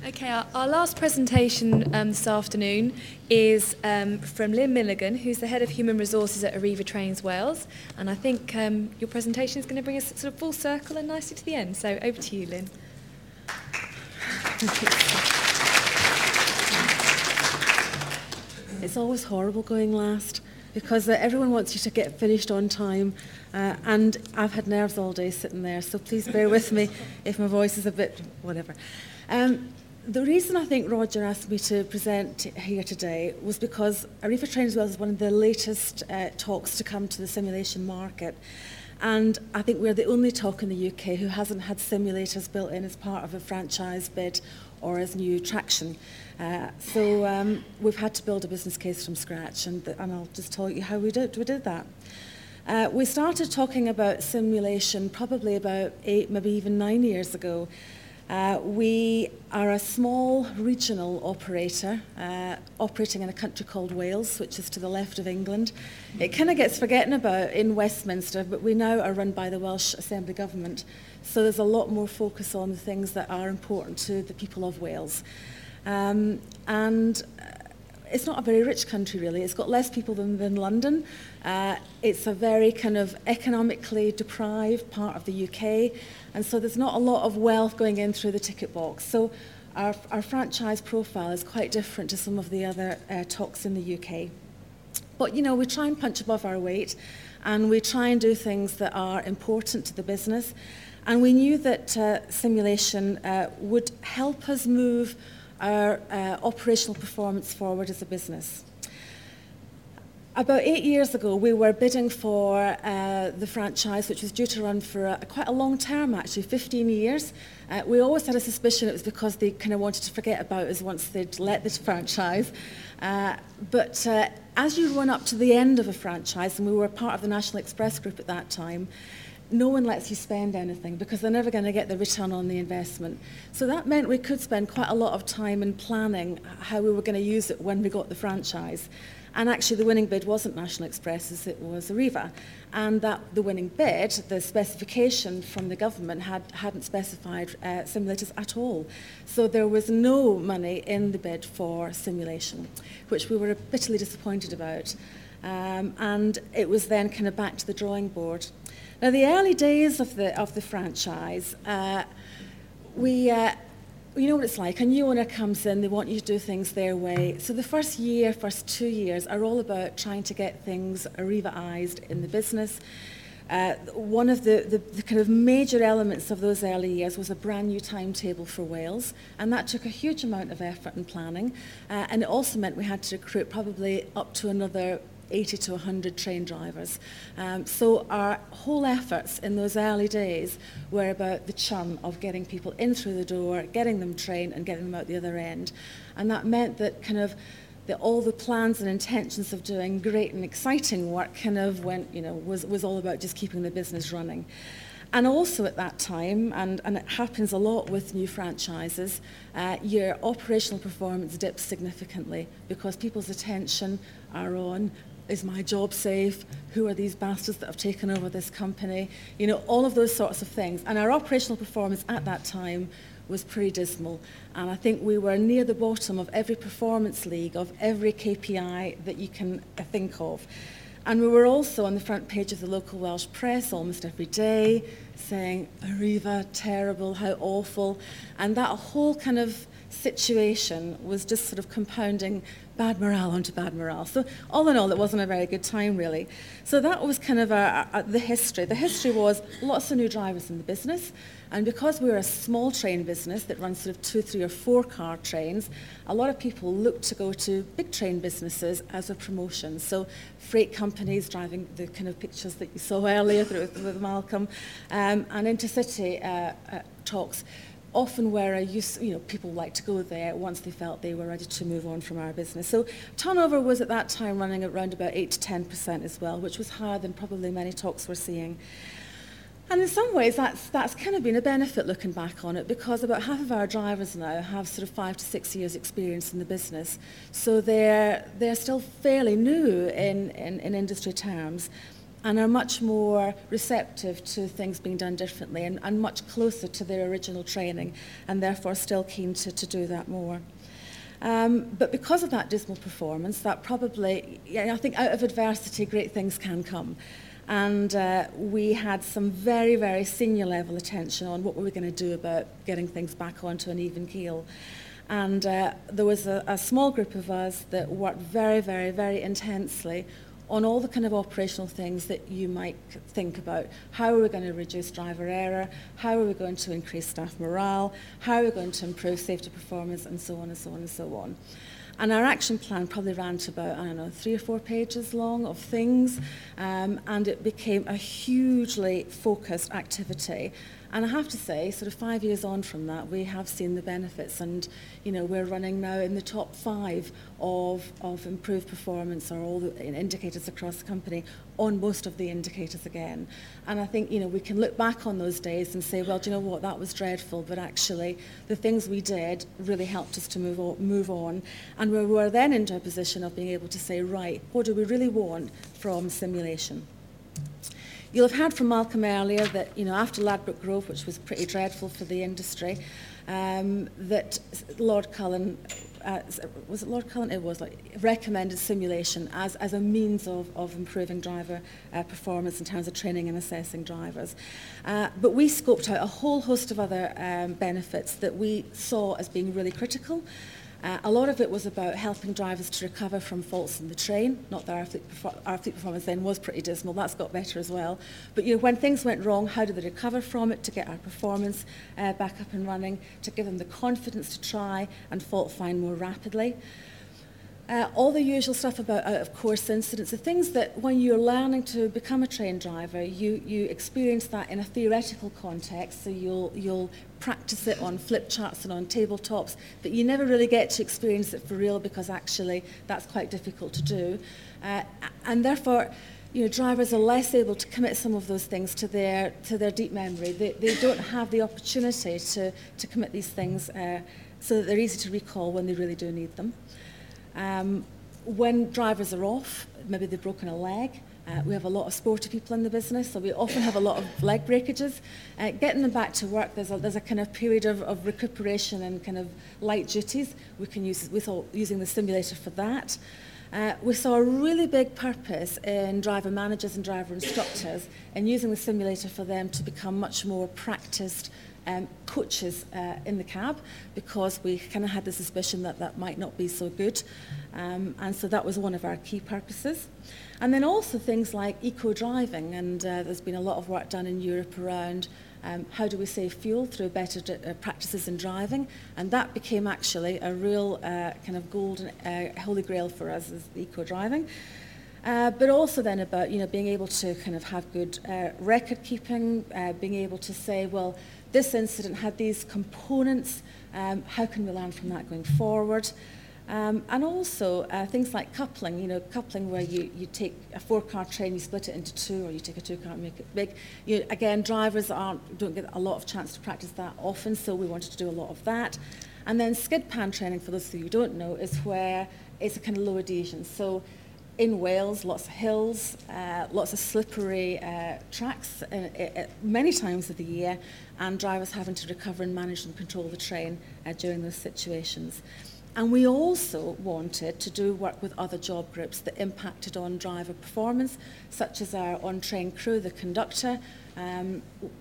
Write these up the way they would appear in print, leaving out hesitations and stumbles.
Okay, our last presentation this afternoon is from Lynn Milligan, who's the Head of Human Resources at Arriva Trains Wales. And I think your presentation is going to bring us sort of full circle and nicely to the end. So over to you, Lynn. It's always horrible going last because everyone wants you to get finished on time. And I've had nerves all day sitting there, so please bear with me if my voice is a bit whatever. The reason I think Roger asked me to present here today was because Arriva Trains Wales is one of the latest talks to come to the simulation market. And I think we're the only talk in the UK who hasn't had simulators built in as part of a franchise bid or as new traction. So we've had to build a business case from scratch, and I'll just tell you how we did that. We started talking about simulation probably about 8, maybe even 9 years ago. We are a small regional operator operating in a country called Wales, which is to the left of England. It kind of gets forgotten about in Westminster, but we now are run by the Welsh Assembly Government. So there's a lot more focus on the things that are important to the people of Wales. And it's not a very rich country, really. It's got less people than London. It's a very kind of economically deprived part of the UK, and so there's not a lot of wealth going in through the ticket box. So our franchise profile is quite different to some of the other talks in the UK. But, you know, we try and punch above our weight, and we try and do things that are important to the business. And we knew that simulation would help us move our operational performance forward as a business. About 8 years ago, we were bidding for the franchise, which was due to run for quite a long term, actually, 15 years. We always had a suspicion it was because they kind of wanted to forget about us once they'd let this franchise. But as you run up to the end of a franchise, and we were part of the National Express Group at that time, no one lets you spend anything because they're never going to get the return on the investment. So that meant we could spend quite a lot of time in planning how we were going to use it when we got the franchise. And actually the winning bid wasn't National Express's, it was Arriva. And that the winning bid, the specification from the government hadn't specified simulators at all. So there was no money in the bid for simulation, which we were bitterly disappointed about. And it was then kind of back to the drawing board. Now, the early days of the franchise, you know what it's like. A new owner comes in, they want you to do things their way. So the first 2 years are all about trying to get things Arriva-ized in the business. One of the kind of major elements of those early years was a brand new timetable for Wales, and that took a huge amount of effort and planning. And it also meant we had to recruit probably up to another 80 to 100 train drivers. So our whole efforts in those early days were about the churn of getting people in through the door, getting them trained and getting them out the other end. And that meant that kind of all the plans and intentions of doing great and exciting work kind of went, was all about just keeping the business running. And also at that time, and it happens a lot with new franchises, your operational performance dips significantly because people's attention are on, is my job safe? Who are these bastards that have taken over this company? You know, all of those sorts of things. And our operational performance at that time was pretty dismal. And I think we were near the bottom of every performance league, of every KPI that you can think of. And we were also on the front page of the local Welsh press almost every day, saying, Arriva, terrible, how awful. And that whole kind of situation was just sort of compounding bad morale onto bad morale. So all in all, it wasn't a very good time, really. So that was kind of the history. The history was lots of new drivers in the business. And because we were a small train business that runs sort of 2, 3 or 4 car trains, a lot of people looked to go to big train businesses as a promotion. So freight companies driving the kind of pictures that you saw earlier with Malcolm, and intercity talks often were people liked to go there once they felt they were ready to move on from our business. So turnover was at that time running around about 8 to 10% as well, which was higher than probably many talks were seeing. And in some ways, that's kind of been a benefit looking back on it, because about half of our drivers now have sort of 5 to 6 years experience in the business. So they're still fairly new in industry terms. and are much more receptive to things being done differently and much closer to their original training, and therefore still keen to do that more. But because of that dismal performance, that probably, I think out of adversity, great things can come. And we had some very, very senior level attention on what we were going to do about getting things back onto an even keel. And there was a small group of us that worked very, very, very intensely on all the kind of operational things that you might think about. How are we going to reduce driver error? How are we going to increase staff morale? How are we going to improve safety performance? And so on and so on and so on. And our action plan probably ran to about, 3 or 4 pages long of things, and it became a hugely focused activity. And I have to say, sort of 5 years on from that, we have seen the benefits, and we're running now in the top 5 of improved performance, or all the indicators across the company, on most of the indicators again. And I think we can look back on those days and say, well, do you know what, that was dreadful, but actually the things we did really helped us to move on. And we were then into a position of being able to say, right, what do we really want from simulation? You'll have heard from Malcolm earlier that, after Ladbroke Grove, which was pretty dreadful for the industry, that Lord Cullen, was it Lord Cullen? It was, recommended simulation as a means of improving driver performance in terms of training and assessing drivers. But we scoped out a whole host of other benefits that we saw as being really critical. A lot of it was about helping drivers to recover from faults in the train. Not that our fleet performance then was pretty dismal, that's got better as well. But when things went wrong, how did they recover from it to get our performance back up and running, to give them the confidence to try and fault find more rapidly. All the usual stuff about out-of-course incidents, the things that when you're learning to become a trained driver, you experience that in a theoretical context, so you'll practice it on flip charts and on tabletops, but you never really get to experience it for real because actually that's quite difficult to do. And therefore, drivers are less able to commit some of those things to their deep memory. They don't have the opportunity to commit these things so that they're easy to recall when they really do need them. When drivers are off, maybe they've broken a leg, we have a lot of sporty people in the business, so we often have a lot of leg breakages. Getting them back to work, there's a kind of period of recuperation and kind of light duties. We thought using the simulator for that. We saw a really big purpose in driver managers and driver instructors in using the simulator for them to become much more practiced coaches in the cab, because we kind of had the suspicion that might not be so good. And so that was one of our key purposes. And then also things like eco-driving, and there's been a lot of work done in Europe around how do we save fuel through better practices in driving, and that became actually a real kind of golden holy grail for us, as eco-driving. But also then about being able to kind of have good record keeping, being able to say, well, this incident had these components, how can we learn from that going forward? And also things like coupling, coupling where you take a 4-car train, you split it into 2, or you take a 2-car and make it big. Again, drivers don't get a lot of chance to practice that often, so we wanted to do a lot of that. And then skid pan training, for those of you who don't know, is where it's a kind of low adhesion. So in Wales, lots of hills, lots of slippery tracks many times of the year, and drivers having to recover and manage and control the train during those situations. And we also wanted to do work with other job groups that impacted on driver performance, such as our on-train crew, the conductor, and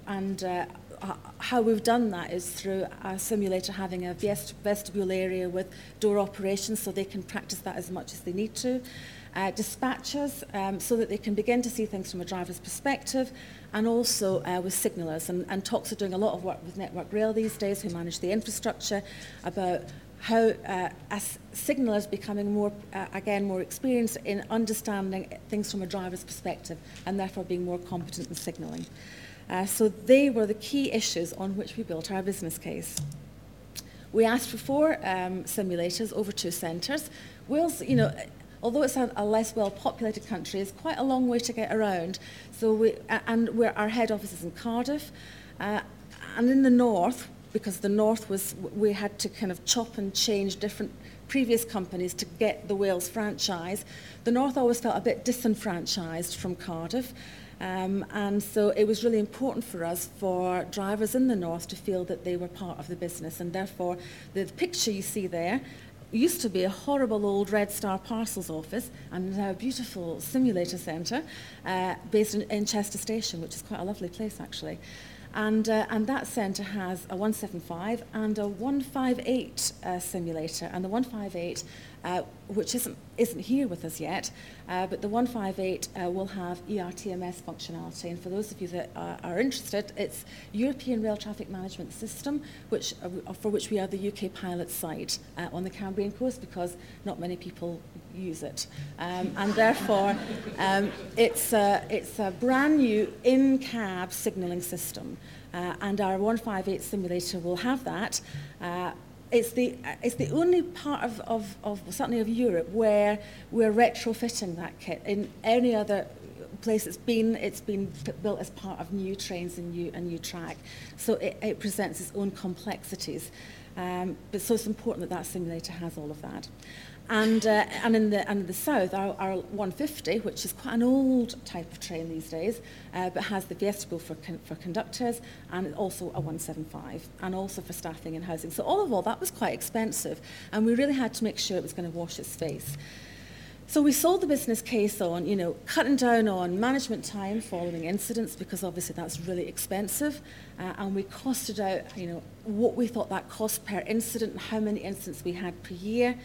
how we've done that is through our simulator having a vestibule area with door operations, so they can practice that as much as they need to. Dispatchers, so that they can begin to see things from a driver's perspective, and also with signallers. And TOCs are doing a lot of work with Network Rail these days, who manage the infrastructure, about how as signallers becoming more experienced in understanding things from a driver's perspective, and therefore being more competent in signalling. So they were the key issues on which we built our business case. We asked for 4 simulators over 2 centres. Wales, although it's a less well-populated country, is quite a long way to get around. So our head office is in Cardiff, and in the north, because the North we had to kind of chop and change different previous companies to get the Wales franchise. The North always felt a bit disenfranchised from Cardiff. And so it was really important for us, for drivers in the North, to feel that they were part of the business. And therefore, the picture you see there used to be a horrible old Red Star parcels office, and now a beautiful simulator centre based in Chester Station, which is quite a lovely place, actually. And that centre has a 175 and a 158 simulator. And the 158, which isn't here with us yet, but the 158 will have ERTMS functionality. And for those of you that are interested, it's European Rail Traffic Management System, for which we are the UK pilot site on the Cambrian coast, because not many people use it. And therefore, it's a brand new in-cab signalling system. And our 158 simulator will have that. It's the only part of certainly of Europe where we're retrofitting that kit. In any other place it's been built as part of new trains and new track. So it presents its own complexities. But so it's important that simulator has all of that. And in the south, our 150, which is quite an old type of train these days, but has the vestibule for conductors, and also a 175, and also for staffing and housing. So all that was quite expensive, and we really had to make sure it was going to wash its face. So we sold the business case on, cutting down on management time following incidents, because obviously that's really expensive, and we costed out, what we thought that cost per incident and how many incidents we had per year.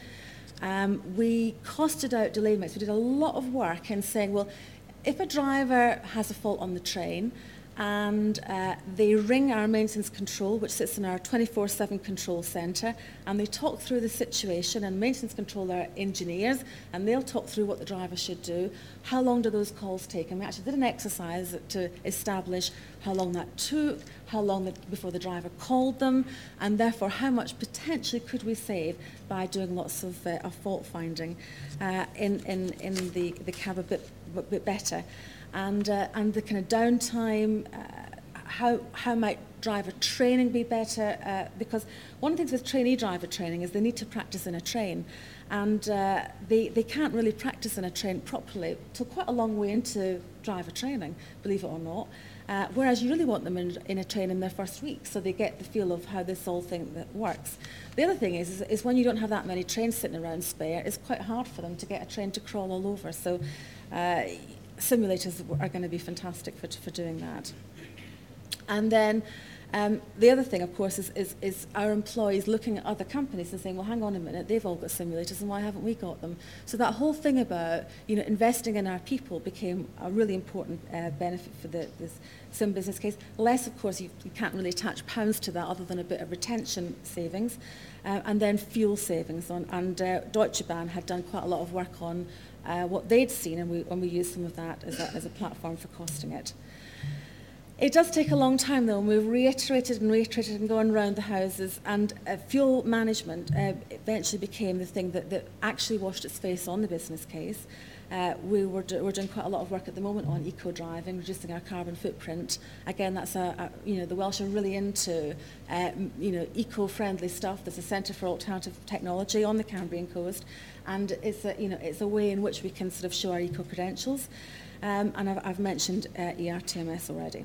We costed out delay limits. We did a lot of work in saying, well, if a driver has a fault on the train and they ring our maintenance control, which sits in our 24/7 control centre, and they talk through the situation, and maintenance control are engineers, and they'll talk through what the driver should do. How long do those calls take? And we actually did an exercise to establish how long that took, how long before the driver called them, and therefore how much potentially could we save by doing lots of fault finding in the cab a bit better. And the kind of downtime, how might driver training be better? Because one of the things with trainee driver training is they need to practice in a train, and they can't really practice in a train properly till quite a long way into driver training, believe it or not. Whereas you really want them in a train in their first week, so they get the feel of how this whole thing that works. The other thing is when you don't have that many trains sitting around spare, it's quite hard for them to get a train to crawl all over. So simulators are going to be fantastic for doing that. And then the other thing, of course, is our employees looking at other companies and saying, well, hang on a minute, they've all got simulators, and why haven't we got them? So that whole thing about investing in our people became a really important benefit for this sim business case. Less, of course, you can't really attach pounds to that other than a bit of retention savings, and then fuel savings. And Deutsche Bahn had done quite a lot of work on what they'd seen, and we used some of that as a platform for costing it. It does take a long time, though, and we've reiterated and gone around the houses, and fuel management eventually became the thing that actually washed its face on the business case. We're doing quite a lot of work at the moment on eco-driving, reducing our carbon footprint. Again, that's the Welsh are really into eco-friendly stuff. There's a Centre for Alternative Technology on the Cambrian coast, and it's a way in which we can sort of show our eco-credentials. And I've mentioned ERTMS already.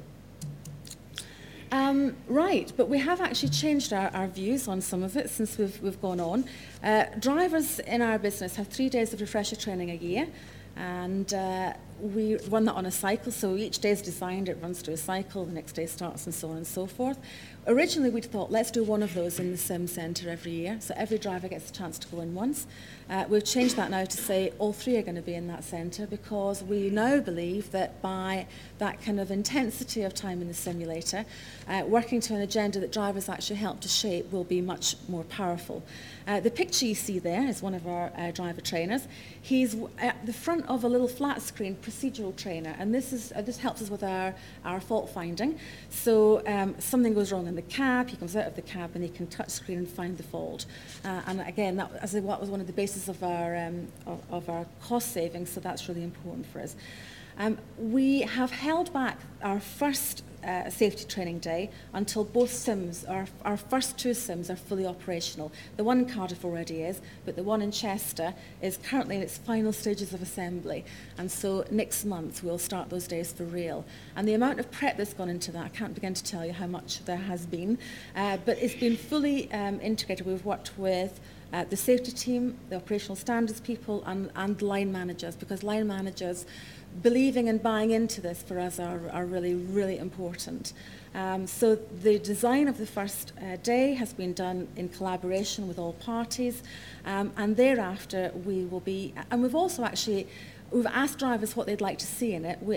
Right, but we have actually changed our views on some of it since we've gone on. Drivers in our business have 3 days of refresher training a year, and we run that on a cycle, so each day is designed, it runs through a cycle, the next day starts, and so on and so forth. Originally, we'd thought, let's do one of those in the sim centre every year, so every driver gets a chance to go in once. We've changed that now to say all 3 are going to be in that centre, because we now believe that by that kind of intensity of time in the simulator, working to an agenda that drivers actually help to shape will be much more powerful. The picture you see there is one of our driver trainers. He's at the front of a little flat screen procedural trainer, and this helps us with our fault finding. So something goes wrong in the cab, he comes out of the cab and he can touch screen and find the fault. And again, that was one of the basis of our cost savings, so that's really important for us. We have held back our first safety training day until both sims, our first 2 sims, are fully operational. The one in Cardiff already is, but the one in Chester is currently in its final stages of assembly. And so next month we'll start those days for real. And the amount of prep that's gone into that, I can't begin to tell you how much there has been, but it's been fully integrated. We've worked with the safety team, the operational standards people, and line managers, because line managers believing and buying into this for us are really, really important. So the design of the first day has been done in collaboration with all parties, and thereafter we will be, and we've also actually, we've asked drivers what they'd like to see in it. We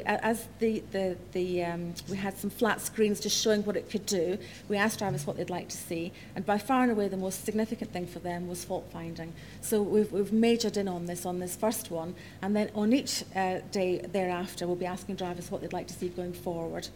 had some flat screens just showing what it could do. We asked drivers what they'd like to see, and by far and away the most significant thing for them was fault finding. So we've majored in on this first one, and then on each day thereafter we'll be asking drivers what they'd like to see going forward.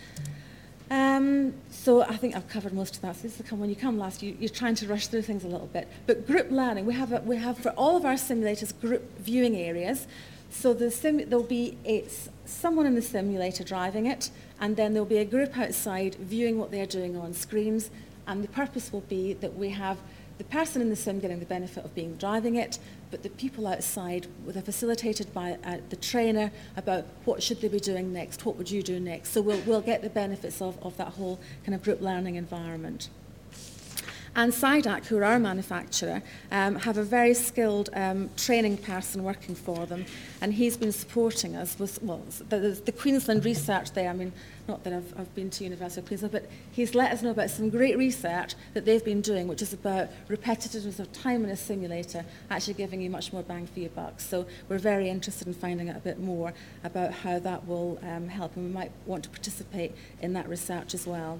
So I think I've covered most of that. So this is when you come last, you're trying to rush through things a little bit. But group learning, we have for all of our simulators group viewing areas. So there'll be someone in the simulator driving it, and then there'll be a group outside viewing what they're doing on screens. And the purpose will be that we have the person in the sim getting the benefit of being driving it, but the people outside they're facilitated by the trainer about what should they be doing next, what would you do next. So we'll get the benefits of that whole kind of group learning environment. And SIDAC, who are our manufacturer, have a very skilled training person working for them, and he's been supporting us with, the Queensland research there. I mean, not that I've been to University of Queensland, but he's let us know about some great research that they've been doing, which is about repetitiveness of time in a simulator, actually giving you much more bang for your buck. So we're very interested in finding out a bit more about how that will help, and we might want to participate in that research as well.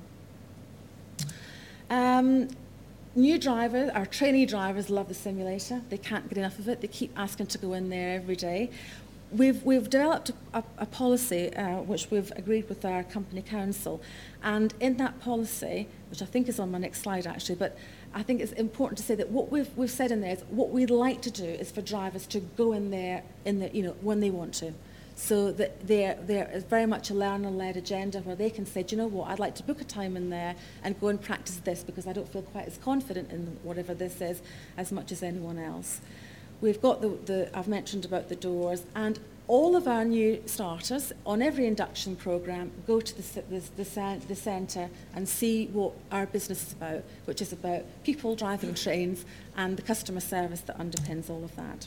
New drivers, our trainee drivers, love the simulator. They can't get enough of it. They keep asking to go in there every day. We've developed a policy which we've agreed with our company council, and in that policy, which I think is on my next slide actually, but I think it's important to say that what we've said in there is what we'd like to do is for drivers to go in there when they want to. So that there is very much a learner-led agenda where they can say, do you know what, I'd like to book a time in there and go and practice this because I don't feel quite as confident in whatever this is as much as anyone else. We've got I've mentioned about the doors, and all of our new starters on every induction programme go to the centre and see what our business is about, which is about people driving trains and the customer service that underpins all of that.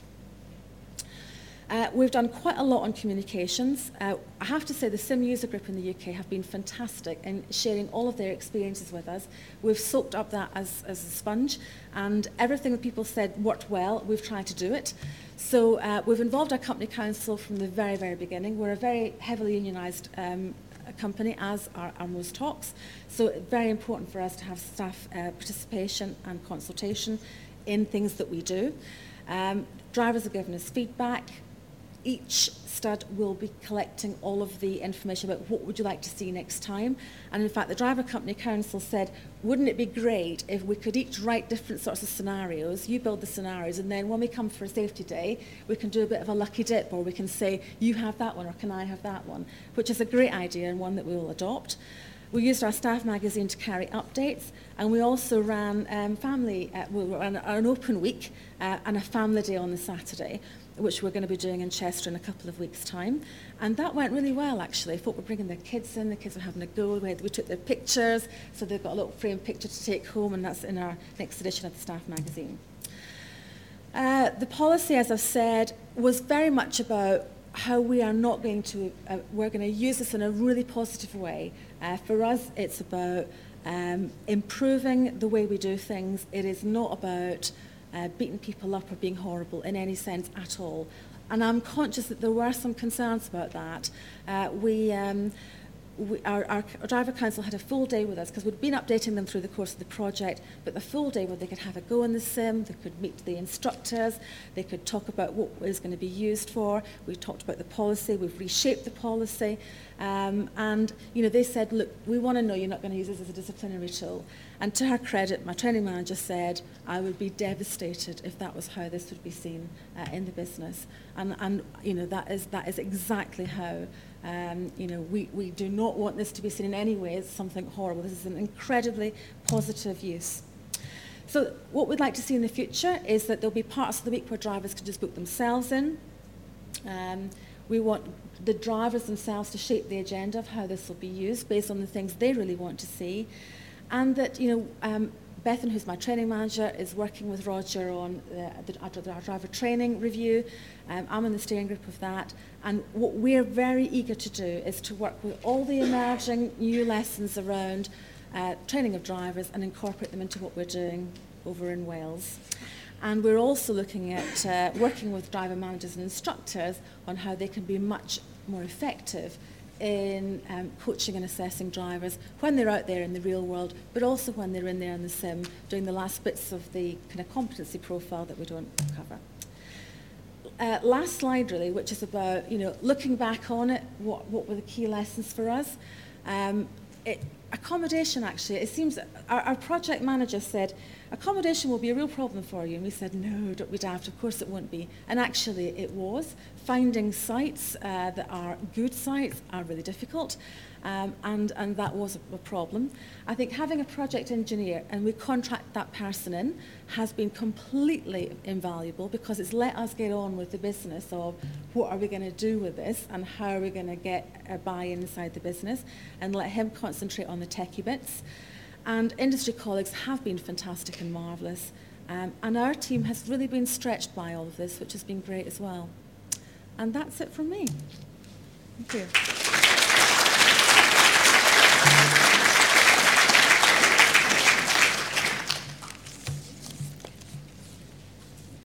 We've done quite a lot on communications. I have to say the Sim User Group in the UK have been fantastic in sharing all of their experiences with us. We've soaked up that as a sponge, and everything that people said worked well, we've tried to do it. So we've involved our company council from the very, very beginning. We're a very heavily unionised company, as are most talks. So it's very important for us to have staff participation and consultation in things that we do. Drivers are giving us feedback. Each stud will be collecting all of the information about what would you like to see next time. And in fact, the Driver Company Council said, wouldn't it be great if we could each write different sorts of scenarios, you build the scenarios, and then when we come for a safety day, we can do a bit of a lucky dip, or we can say, you have that one, or can I have that one, which is a great idea and one that we will adopt. We used our staff magazine to carry updates, and we also ran we ran an open week and a family day on the Saturday, which we're going to be doing in Chester in a couple of weeks' time. And that went really well, actually. Folk were bringing their kids in, the kids were having a go. We took their pictures, so they've got a little framed picture to take home, and that's in our next edition of the staff magazine. The policy, as I've said, was very much about how we are not going to, we're going to use this in a really positive way. For us, it's about improving the way we do things. It is not about beating people up or being horrible in any sense at all. And I'm conscious that there were some concerns about that. our driver council had a full day with us because we'd been updating them through the course of the project, but the full day where they could have a go in the sim, they could meet the instructors, they could talk about what it was going to be used for. We talked about the policy, we've reshaped the policy, and they said, look, we want to know you're not going to use this as a disciplinary tool. And to her credit, my training manager said, I would be devastated if that was how this would be seen in the business. And that is exactly how. We do not want this to be seen in any way as something horrible. This is an incredibly positive use. So what we'd like to see in the future is that there'll be parts of the week where drivers can just book themselves in. We want the drivers themselves to shape the agenda of how this will be used based on the things they really want to see. And that, Bethan, who's my training manager, is working with Roger on our driver training review. I'm in the steering group of that. And what we're very eager to do is to work with all the emerging new lessons around training of drivers and incorporate them into what we're doing over in Wales. And we're also looking at working with driver managers and instructors on how they can be much more effective in coaching and assessing drivers when they're out there in the real world, but also when they're in there in the sim, doing the last bits of the kind of competency profile that we don't cover. Last slide, really, which is about looking back on it, what were the key lessons for us? Accommodation, actually, it seems our project manager said, accommodation will be a real problem for you. And we said, no, don't be daft, of course it won't be. And actually it was. Finding sites that are good sites are really difficult. And that was a problem. I think having a project engineer, and we contract that person in, has been completely invaluable because it's let us get on with the business of what are we going to do with this and how are we going to get a buy-in inside the business, and let him concentrate on the techie bits. And industry colleagues have been fantastic and marvellous. And our team has really been stretched by all of this, which has been great as well. And that's it from me. Thank you.